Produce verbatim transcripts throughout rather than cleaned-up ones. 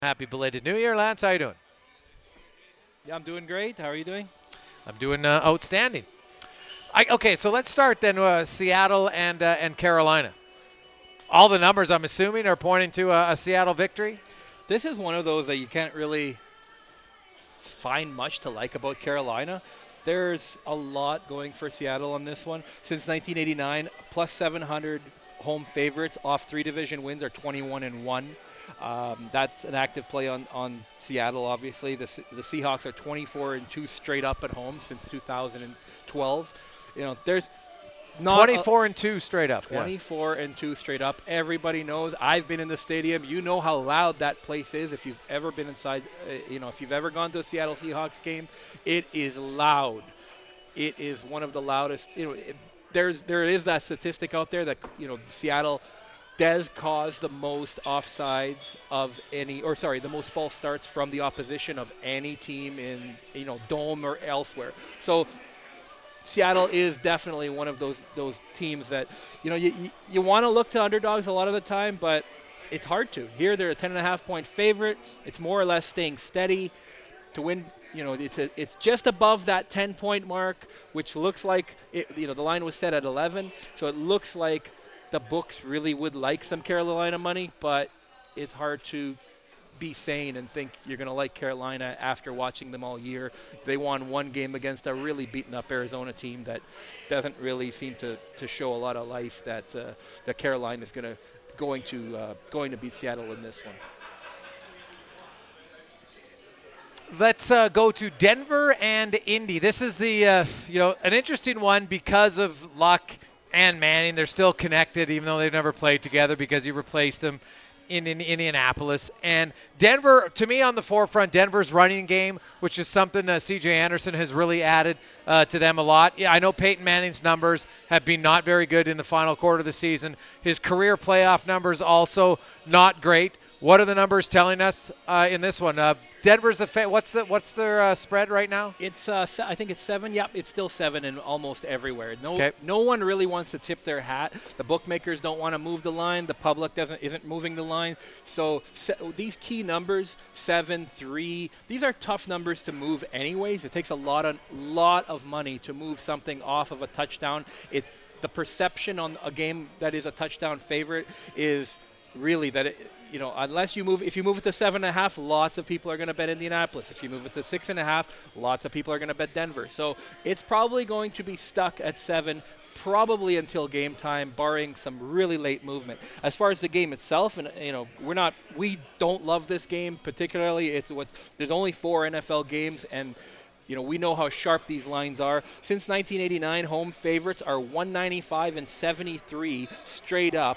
Happy belated New Year, Lance. How you doing? Yeah, I'm doing great. How are you doing? I'm doing uh, outstanding. I, okay, so let's start then. Uh, Seattle and uh, and Carolina. All the numbers, I'm assuming, are pointing to a, a Seattle victory. This is one of those that you can't really find much to like about Carolina. There's a lot going for Seattle on this one. Since nineteen eighty-nine, plus seven hundred home favorites off three division wins are twenty-one and one. Um, that's an active play on, on Seattle, obviously. The, Se- the Seahawks are twenty-four and two straight up at home since two thousand twelve. You know, there's not a, twenty-four and two straight up. Yeah. twenty-four and two straight up. Everybody knows. I've been in the stadium. You know how loud that place is. If you've ever been inside, uh, you know, if you've ever gone to a Seattle Seahawks game, it is loud. It is one of the loudest. You know, it, there's there is that statistic out there that you know Seattle does cause the most offsides of any, or sorry, the most false starts from the opposition of any team in you know dome or elsewhere. So Seattle is definitely one of those those teams that you know you you, you want to look to underdogs a lot of the time, but it's hard to. Here they're a ten and a half point favorite. It's more or less staying steady to win. You know, it's a, it's just above that ten point mark, which looks like it, you know the line was set at eleven, so it looks like the books really would like some Carolina money, but it's hard to be sane and think you're going to like Carolina after watching them all year. They won one game against a really beaten up Arizona team that doesn't really seem to, to show a lot of life that uh, that Carolina is going to going to uh, going to beat Seattle in this one. Let's uh, go to Denver and Indy. This is the uh, you know an interesting one because of Luck and Manning. They're still connected, even though they've never played together because you replaced them in, in Indianapolis. And Denver, to me, on the forefront, Denver's running game, which is something uh, C J Anderson has really added uh, to them a lot. Yeah, I know Peyton Manning's numbers have been not very good in the final quarter of the season. His career playoff numbers also not great. What are the numbers telling us uh, in this one? Uh, Denver's the fa- what's the what's their uh, spread right now? It's uh, se- I think it's seven. Yep, it's still seven in almost everywhere. No, Okay. no one really wants to tip their hat. The bookmakers don't want to move the line. The public doesn't isn't moving the line. So se- these key numbers, seven, three, these are tough numbers to move anyways. It takes a lot of lot of money to move something off of a touchdown. It the perception on a game that is a touchdown favorite is really that it, you know unless you move if you move it to seven and a half, lots of people are going to bet Indianapolis. If you move it to six and a half, lots of people are going to bet Denver. So it's probably going to be stuck at seven probably until game time, barring some really late movement. As far as the game itself, and you know we're not we don't love this game particularly. It's what there's only four N F L games, and you know, we know how sharp these lines are. Since nineteen eighty-nine, home favorites are one ninety-five and seventy-three straight up.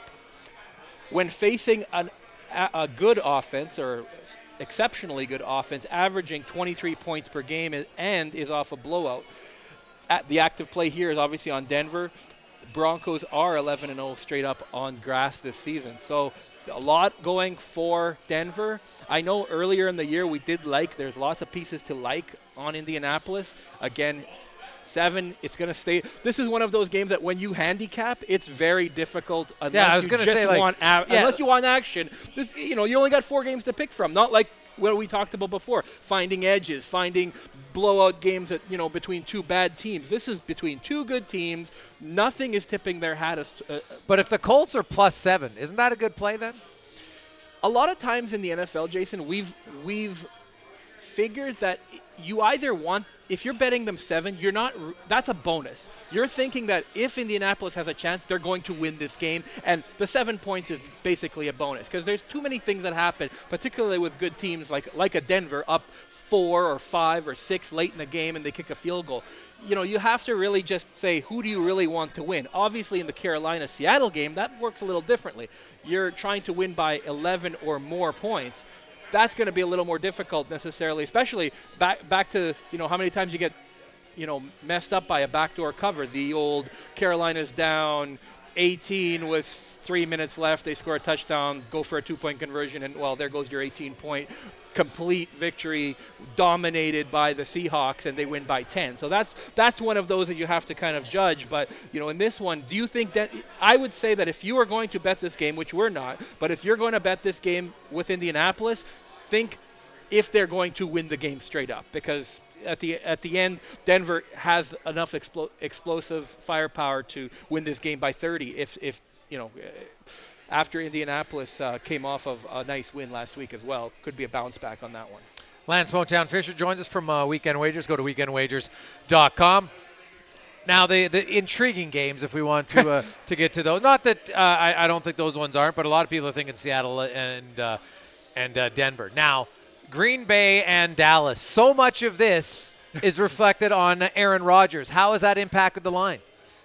When facing an, a, a good offense or exceptionally good offense, averaging twenty-three points per game and is off a blowout. At the active play here is obviously on Denver. Broncos are eleven and oh straight up on grass this season. So a lot going for Denver. I know earlier in the year we did like, there's lots of pieces to like on Indianapolis. Again, seven, it's going to stay. This is one of those games that when you handicap, it's very difficult unless Yeah, I was you gonna just say, like, want a- yeah. unless you want action. This, you know, you only got four games to pick from. Not like what we talked about before, finding edges, finding blowout games that you know between two bad teams. This is between two good teams. Nothing is tipping their hat. As, uh, But if the Colts are plus seven, isn't that a good play then? a lot of times in the N F L, Jason, we've we've figured that you either want, if you're betting them seven, you're not, that's a bonus. You're thinking that if Indianapolis has a chance, they're going to win this game, and the seven points is basically a bonus because there's too many things that happen, particularly with good teams like like a Denver up four or five or six late in the game and they kick a field goal. You know, you have to really just say, who do you really want to win? Obviously, in the Carolina-Seattle game, that works a little differently. You're trying to win by eleven or more points. That's going to be a little more difficult necessarily, especially back back to, you know, how many times you get, you know, messed up by a backdoor cover. The old Carolina's down eighteen with three minutes left. They score a touchdown, go for a two-point conversion, and, well, there goes your eighteen-point complete victory dominated by the Seahawks, and they win by ten. So that's that's one of those that you have to kind of judge. But, you know, in this one, do you think that – I would say that if you are going to bet this game, which we're not, but if you're going to bet this game with Indianapolis, think if they're going to win the game straight up, because at the at the end, Denver has enough explo- explosive firepower to win this game by thirty. If if you know, after Indianapolis uh, came off of a nice win last week as well, could be a bounce back on that one. Lance Motown Fisher joins us from uh, Weekend Wagers. Go to weekend wagers dot com. Now, the the intriguing games, if we want to uh, to get to those. Not that uh, I, I don't think those ones aren't, but a lot of people are thinking Seattle and uh, and uh, Denver. Now, Green Bay and Dallas. So much of this is reflected on Aaron Rodgers. How has that impacted the line?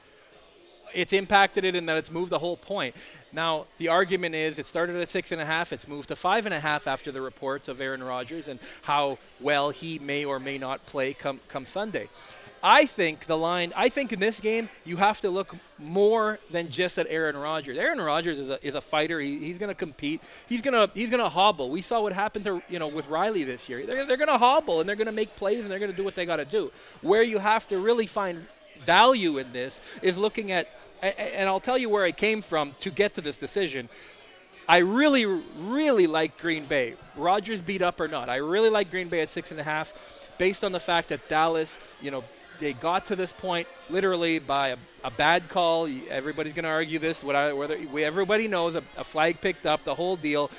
It's impacted it in that it's moved the whole point. Now, the argument is it started at six and a half. It's moved to five and a half after the reports of Aaron Rodgers and how well he may or may not play come come Sunday. I think the line, I think in this game, you have to look more than just at Aaron Rodgers. Aaron Rodgers is a, is a fighter. He, he's going to compete. He's going to he's going to hobble. We saw what happened to, you know, with Riley this year. They're, they're going to hobble, and they're going to make plays, and they're going to do what they got to do. Where you have to really find value in this is looking at, and I'll tell you where I came from to get to this decision. I really, really like Green Bay. Rodgers beat up or not. I really like Green Bay at six and a half based on the fact that Dallas, you know, they got to this point literally by a, a bad call. Everybody's going to argue this. Whether everybody knows a, a flag picked up, the whole deal.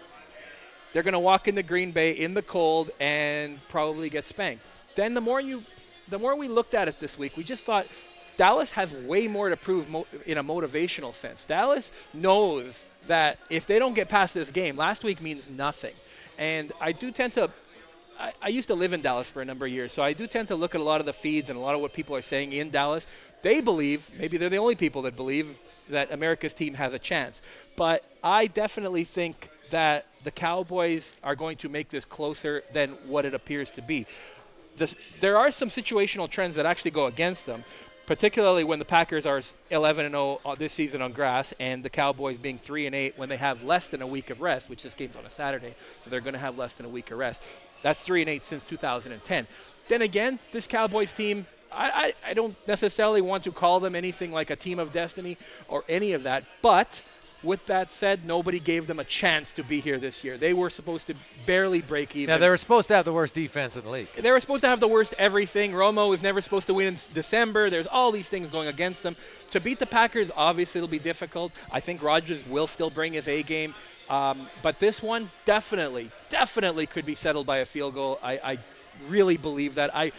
They're going to walk into Green Bay in the cold and probably get spanked. Then the more you, the more we looked at it this week, we just thought Dallas has way more to prove mo- in a motivational sense. Dallas knows that if they don't get past this game, last week means nothing. And I do tend to. I, I used to live in Dallas for a number of years, so I do tend to look at a lot of the feeds and a lot of what people are saying in Dallas. They believe, maybe they're the only people that believe, that America's team has a chance. But I definitely think that the Cowboys are going to make this closer than what it appears to be. This, there are some situational trends that actually go against them, particularly when the Packers are eleven and oh this season on grass, and the Cowboys being three and eight when they have less than a week of rest, which this game's on a Saturday, so they're going to have less than a week of rest. That's three and eight since two thousand ten. Then again, this Cowboys team, I, I, I don't necessarily want to call them anything like a team of destiny or any of that. But with that said, nobody gave them a chance to be here this year. They were supposed to barely break even. Yeah, they were supposed to have the worst defense in the league. They were supposed to have the worst everything. Romo was never supposed to win in December. There's all these things going against them. To beat the Packers, obviously, it'll be difficult. I think Rodgers will still bring his A game. Um, but this one definitely, definitely could be settled by a field goal. I, I really believe that. I,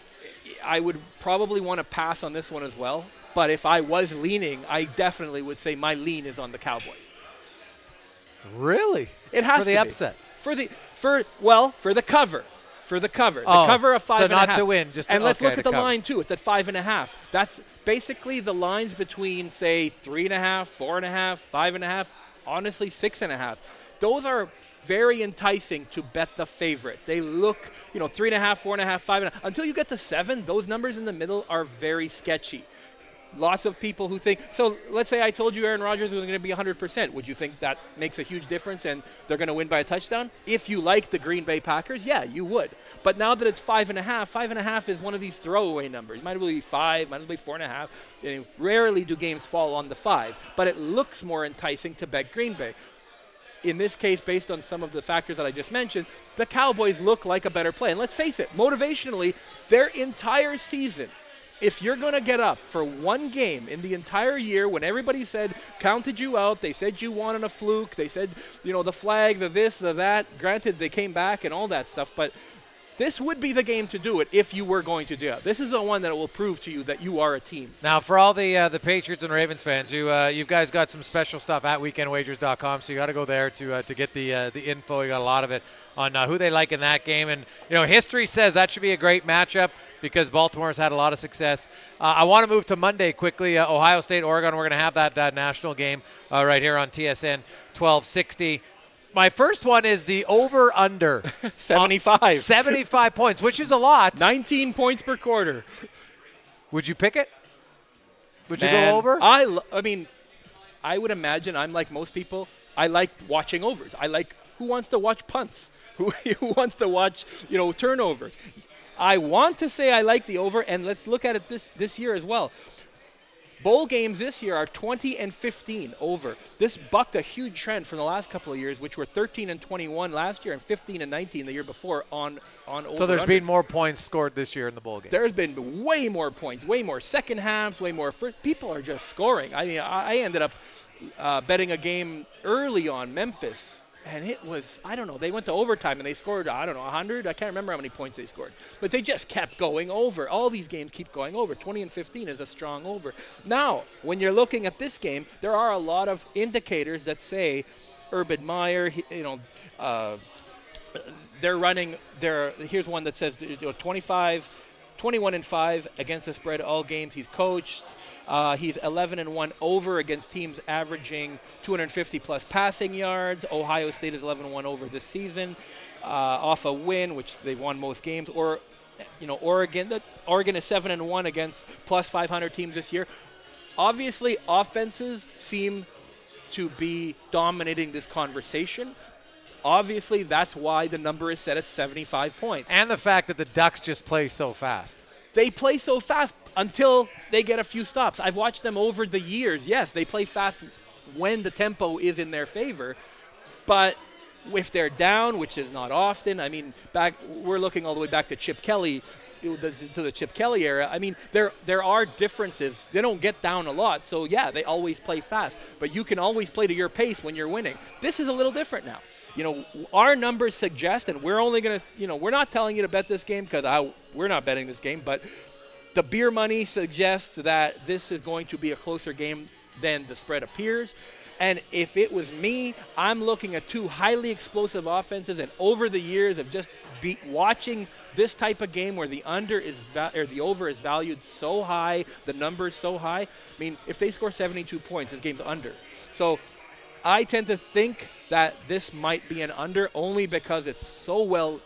I would probably want to pass on this one as well. But if I was leaning, I definitely would say my lean is on the Cowboys. Really? It has for the to upset. Be. For the for well for the cover, for the cover, the oh, cover of five so and a not half. to win, just to, and let's okay, look at the cover. line too. It's at five and a half. That's basically the lines between say three and a half, four and a half, five and a half. Honestly, six and a half. Those are very enticing to bet the favorite. They look, you know, three and a half, four and a half, five and a half. Until you get to seven, those numbers in the middle are very sketchy. Lots of people who think, so let's say I told you Aaron Rodgers was going to be one hundred percent. Would you think that makes a huge difference and they're going to win by a touchdown? If you like the Green Bay Packers, yeah, you would. But now that it's five and a half, five and a half is one of these throwaway numbers. Might as well be five, might as well be four and a half. And rarely do games fall on the five, but it looks more enticing to bet Green Bay. In this case, based on some of the factors that I just mentioned, the Cowboys look like a better play. And let's face it, motivationally, their entire season, if you're going to get up for one game in the entire year when everybody said, counted you out, they said you won on a fluke, they said, you know, the flag, the this, the that, granted they came back and all that stuff, but this would be the game to do it if you were going to do it. This is the one that will prove to you that you are a team. Now, for all the uh, the Patriots and Ravens fans, you uh, you guys got some special stuff at weekend wagers dot com, so you got to go there to uh, to get the uh, the info. You got a lot of it on uh, who they like in that game, and you know, history says that should be a great matchup because Baltimore's had a lot of success. Uh, I want to move to Monday quickly. Uh, Ohio State, Oregon. We're going to have that that national game uh, right here on T S N twelve sixty. My first one is the over-under. seventy-five. seventy-five points, which is a lot. nineteen points per quarter. Would you pick it? Would Man, you go over? I, lo- I mean, I would imagine I'm like most people. I like watching overs. I like who wants to watch punts? Who, who wants to watch, you know, turnovers? I want to say I like the over, and let's look at it this, this year as well. Bowl games this year are twenty and fifteen over. This bucked a huge trend from the last couple of years, which were thirteen and twenty-one last year and fifteen and nineteen the year before on on over. So there's been more points scored this year in the bowl game. There's been way more points, way more second halves, way more first. People are just scoring. I mean, I, I ended up uh, betting a game early on Memphis. And it was, I don't know, they went to overtime and they scored, I don't know, one hundred? I can't remember how many points they scored. But they just kept going over. All these games keep going over. twenty and fifteen is a strong over. Now, when you're looking at this game, there are a lot of indicators that say Urban Meyer, you know, uh, they're running, they're, here's one that says you know, twenty-five, twenty-one and five against the spread all games he's coached. Uh, he's eleven and one over against teams averaging two hundred fifty plus passing yards. Ohio State is eleven and one over this season, uh, off a win, which they've won most games. Or, you know, Oregon. The, Oregon is seven and one against plus five hundred teams this year. Obviously, offenses seem to be dominating this conversation. Obviously, that's why the number is set at seventy-five points. And the fact that the Ducks just play so fast. They play so fast until they get a few stops. I've watched them over the years. Yes, they play fast when the tempo is in their favor, but if they're down, which is not often, I mean, back we're looking all the way back to Chip Kelly, to the Chip Kelly era. I mean, there there are differences. They don't get down a lot, so yeah, they always play fast, but you can always play to your pace when you're winning. This is a little different now. You know, our numbers suggest, and we're only going to, you know, we're not telling you to bet this game because we're not betting this game, but the beer money suggests that this is going to be a closer game than the spread appears. And if it was me, I'm looking at two highly explosive offenses, and over the years of just be watching this type of game where the under is va- or the over is valued so high, the number is so high. I mean, if they score seventy-two points, this game's under. So I tend to think that this might be an under only because it's so well,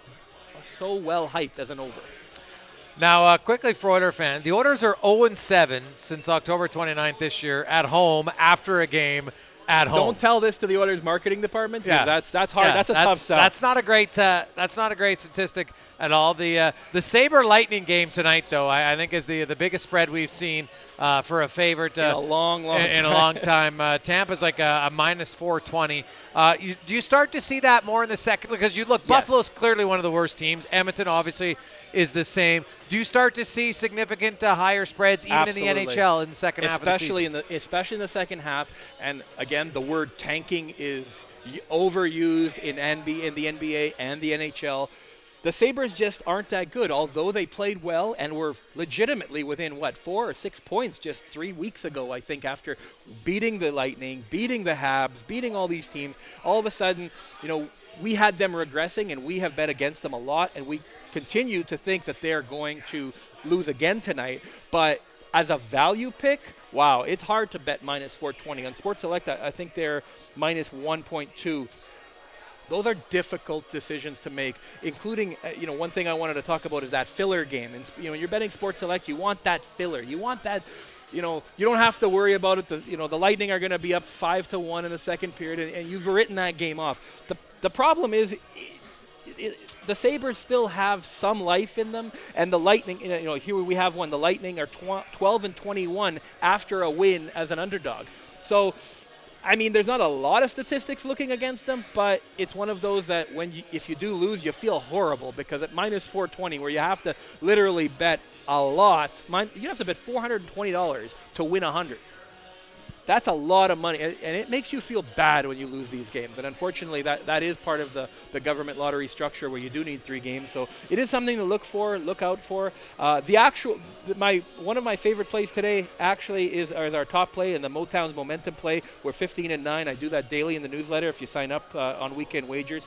so well hyped as an over. Now, uh, quickly for Oilers fans, the Oilers are oh and seven since October twenty-ninth this year at home after a game at home. Don't tell this to the Oilers marketing department. Yeah, that's that's hard. Yeah, that's a that's, tough sell. That's not a great. Uh, that's not a great statistic at all. The uh, the Sabre Lightning game tonight, though, I, I think is the the biggest spread we've seen uh, for a favorite uh, in a long, long in, time. in a long time. Uh, Tampa's like a, a minus four twenty. Uh, you, do you start to see that more in the second? Because you look, Yes. Buffalo's clearly one of the worst teams. Edmonton obviously is the same. Do you start to see significant uh, higher spreads even Absolutely. in the N H L in the second half of the season? Especially in the especially in the second half. And again, the word tanking is y- overused in N B A, in the N B A and the N H L. The Sabres just aren't that good, although they played well and were legitimately within, what, four or six points just three weeks ago, I think, after beating the Lightning, beating the Habs, beating all these teams. All of a sudden, you know, we had them regressing, and we have bet against them a lot, and we continue to think that they're going to lose again tonight. But as a value pick, wow, it's hard to bet minus four twenty. On Sports Select, I, I think they're minus one point two. Those are difficult decisions to make, including, uh, you know, one thing I wanted to talk about is that filler game. And, you know, you're betting Sports Select, you want that filler. You want that, you know, you don't have to worry about it. The, you know, the Lightning are going to be up five to one in the second period, and, and you've written that game off. The, the problem is it, it, the Sabres still have some life in them, and the Lightning, you know, here we have one. The Lightning are twelve and twenty-one after a win as an underdog. So, I mean, there's not a lot of statistics looking against them, but it's one of those that when you, if you do lose, you feel horrible because at minus four twenty, where you have to literally bet a lot, you have to bet four hundred twenty dollars to win one hundred. That's a lot of money, and it makes you feel bad when you lose these games. And unfortunately, that, that is part of the, the government lottery structure where you do need three games. So it is something to look for, look out for. Uh, the actual, my one of my favorite plays today actually is, is our top play in the Motown's Momentum play. We're fifteen and nine. I do that daily in the newsletter if you sign up uh, on Weekend Wagers.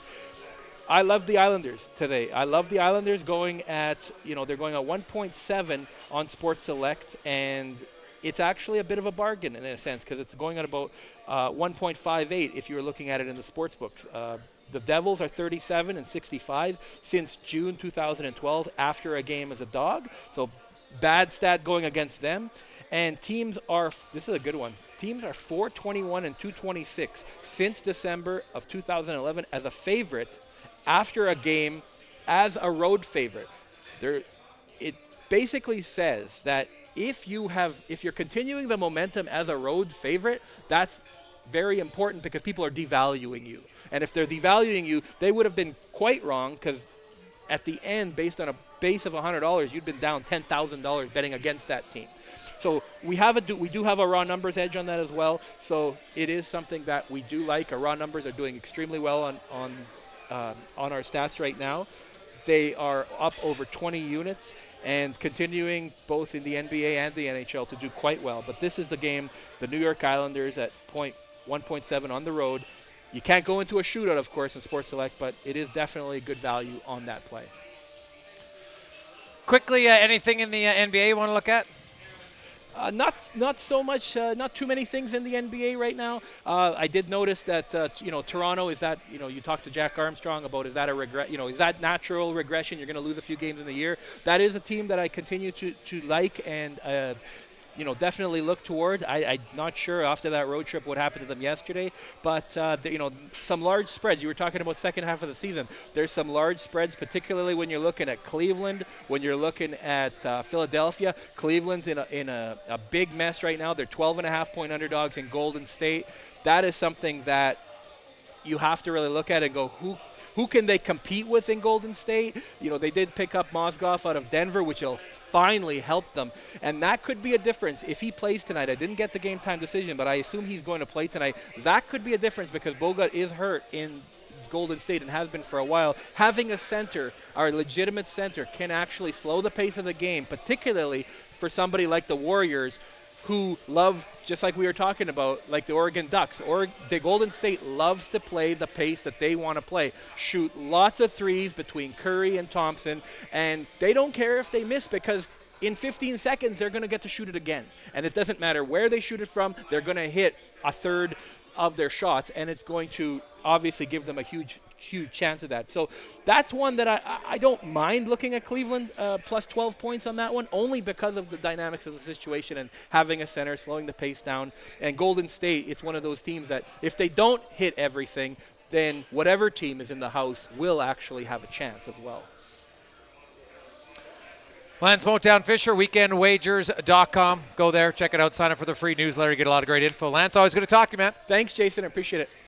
I love the Islanders today. I love the Islanders going at, you know, they're going at one point seven on Sports Select, and it's actually a bit of a bargain in a sense because it's going at about uh, one point five eight if you were looking at it in the sports books. Uh, the Devils are thirty-seven and sixty-five since June two thousand twelve after a game as a dog. So bad stat going against them. And teams are, this is a good one, teams are four twenty-one and two twenty-six since December of two thousand eleven as a favorite after a game as a road favorite. There, it basically says that if you have, if you're continuing the momentum as a road favorite, that's very important because people are devaluing you. And if they're devaluing you, they would have been quite wrong because at the end, based on a base of one hundred dollars, you'd been down ten thousand dollars betting against that team. So we have a do, we do have a raw numbers edge on that as well. So it is something that we do like. Our raw numbers are doing extremely well on on uh, on our stats right now. They are up over twenty units and continuing both in the N B A and the N H L to do quite well. But this is the game, the New York Islanders at point one point seven on the road. You can't go into a shootout, of course, in Sports Select, but it is definitely good value on that play. Quickly, uh, anything in the uh, N B A you want to look at? Uh, not not so much, uh, not too many things in the N B A right now. Uh, I did notice that uh, t- you know Toronto is that you know you talked to Jack Armstrong about is that a regret you know is that natural regression? You're going to lose a few games in the year. That is a team that I continue to to like and. Uh, you know, definitely look toward. I, I'm not sure after that road trip what happened to them yesterday, but, uh, the, you know, some large spreads. You were talking about second half of the season. There's some large spreads, particularly when you're looking at Cleveland, when you're looking at uh, Philadelphia. Cleveland's in, a, in a, a big mess right now. They're twelve and a half point underdogs in Golden State. That is something that you have to really look at and go, who Who can they compete with in Golden State? You know, they did pick up Mozgov out of Denver, which will finally help them. And that could be a difference if he plays tonight. I didn't get the game time decision, but I assume he's going to play tonight. That could be a difference because Bogut is hurt in Golden State and has been for a while. Having a center, our legitimate center, can actually slow the pace of the game, particularly for somebody like the Warriors, who love, just like we were talking about, like the Oregon Ducks. Or the Golden State loves to play the pace that they want to play. Shoot lots of threes between Curry and Thompson, and they don't care if they miss because in fifteen seconds they're going to get to shoot it again. And it doesn't matter where they shoot it from, they're going to hit a third of their shots, and it's going to obviously give them a huge huge chance of that. So that's one that I, I don't mind looking at Cleveland uh, plus twelve points on that one, only because of the dynamics of the situation and having a center, slowing the pace down. And Golden State, it's one of those teams that if they don't hit everything, then whatever team is in the house will actually have a chance as well. Lance Motown Fisher, weekend wagers dot com. Go there, check it out, sign up for the free newsletter. You get a lot of great info. Lance, always good to talk to you, man. Thanks, Jason. I appreciate it.